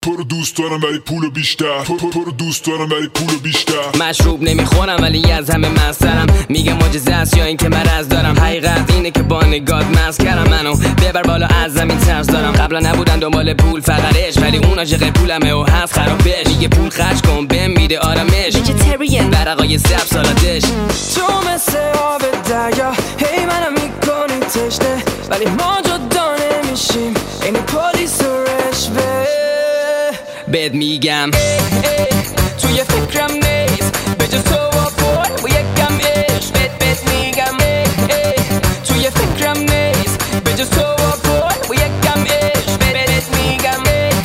تو رو دوست دارم ولی پولو بیشتر، تو رو دوست دارم ولی پولو بیشتر. مشروب نمیخورم ولی از همه مسترم، میگه معجزه است یا این که مرض دارم. حقیقت اینه که با نگات مست کردم منو، ببر بالا از زمین ترس دارم. قبلا نبودن دنبال پول فقط عشق، ولی اون عاشق پولمه و هست خرابش. میگه پول خرج کن بهم میده آرامش، ویژیتریان برقای سب سالاتش. تو مثل آب دریا هی منم میکنی تشنه، ولی ما جدا نمیشیم این پلیس و رشوه. بهت میگم توی فکرم نیست بجز تو و پول و یکم عشق. بهت میگم توی فکرم نیست بجز تو و پول و یکم عشق. بهت میگم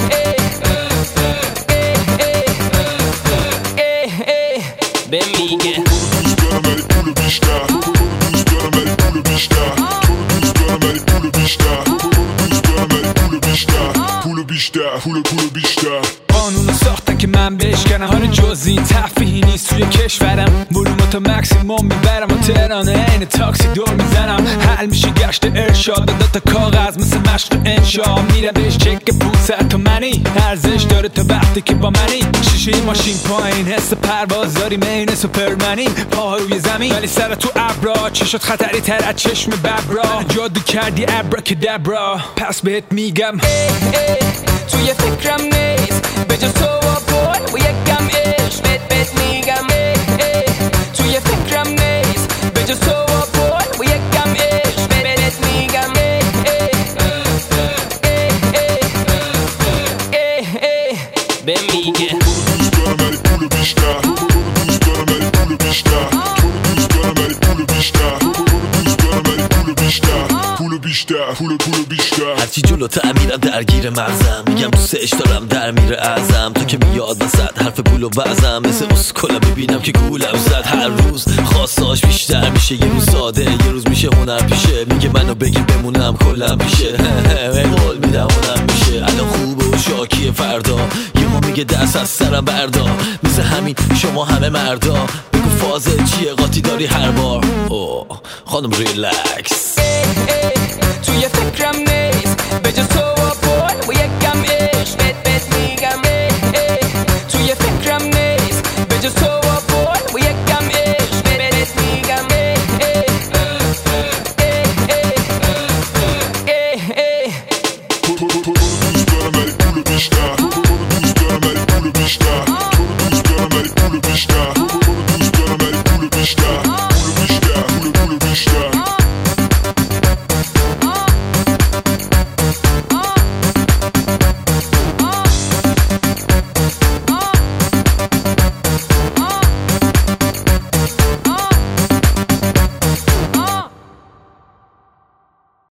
بهم میگه دوست دارم ولی پولو بیشتر، دوست دارم ولی پولو بیشتر، دوست دارم ولی پولو بیشتر، دوست دارم ولی پولو بیشتر، پولو بیشتر، پولو بیشتر. قانونو ساختن که من بشکنم، حال جز این تفریحی نیست توی کشورم. ولومو مکسیموم میبرم و تهرانه عین تاکسی دور میزنم. حل میشه گشت ارشاد، دو تا کاغذ مثل مشق انشا. میره بهش چک 500 تومنی، ارزش داره تا وقتی که با منی. شیشه ماشین پایین، حس پرواز داری مین سوپرمنی. پاها روی زمین ولی سر تو ابرا، چشات خطری تر از چشم ببرا. جادو کردی ابراکدابرا، پس بهت میگم توی فکرم نیست بجز تو و پول و یکم عشق. بهت میگم توی فکرم نیست بجز تو و پول و یکم عشق. بهت میگم بهم میگه دوست دارم ولی پولو بیشتر، دوست دارم ولی پولو بیشتر، دوست دارم ولی پولو بیشتر، دوست دارم ولی پولو بیشتر، پولو بیشتر، پولو بیشتر. هرچی جلوتر میرم درگیر مغزم، میگم دوستش دارم در میره ازم. تو که میاد وسط حرف پول و وزم، مثل اسکولا ببینم که گولم زد. هر روز خواستاش بیشتر میشه، یه روز ساده یه روز میشه هنر پیشه. میگه منو بگی بمونم کلم پیشه، قول میدم هنر میشه. الان خوبه و شاکیه فردا، یهو میگه دست از سرم بردار. مثل همین شما همه مردا، بگو فازه چیه قاطی داری هر بار. اوه خانم ریلکس توی فکرم نیست بجز تو و پول و یکم عشق. بهت میگم توی فکرم نیست بجز تو و پول و یکم عشق. بهت میگم دوست دارم ولی پولو بیشتر، دوست دارم ولی پولو بیشتر.